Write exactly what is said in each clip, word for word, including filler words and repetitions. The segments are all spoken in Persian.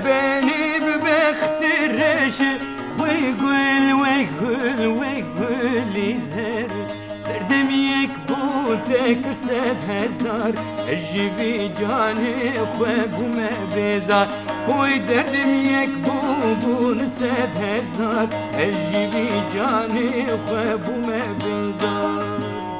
بني ببخترش ويقول ويقول ويقول لي زر دردم يكبو ذكر سد هزار الجبي جاني خواب وما بيزار خوي دردم يكبو بون سد هزار الجبي جاني خواب وما بيزار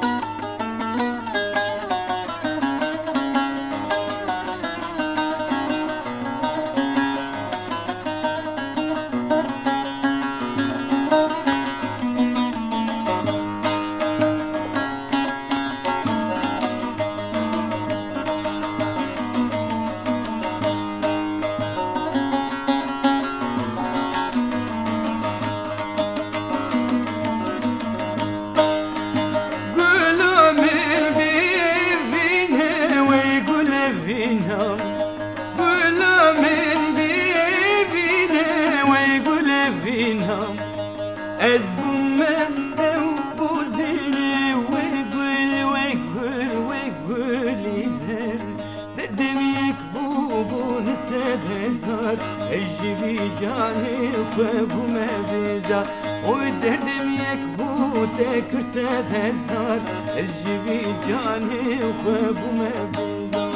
ولا من بيبينا ويقول فينا أزبون من وبوزيني ويقول ويقول ويقول يزر دردم يكبوبو نسد هزار الجبي جاني خواب وما بيزار ودردم يكبو تكر سد هزار الجبي جاني خواب وما بيزار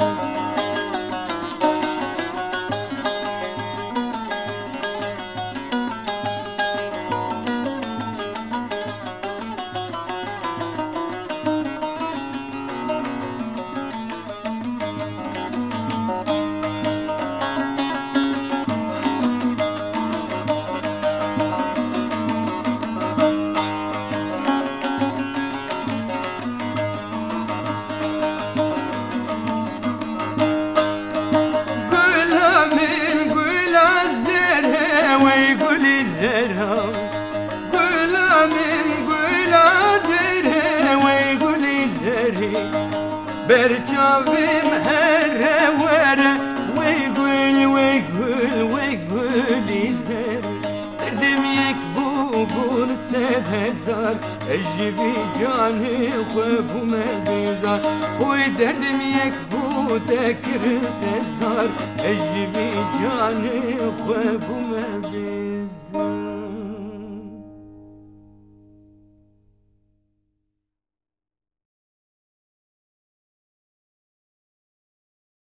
قولا من قولا زره ويقول زره برجابي مهره وره ويقول ويقول ويقول زره دردم يكبوبون سد هزار الجبي جاني خواب وما بيزار ودردم يكبو تكر هزار الجبي جاني خواب وما بيزار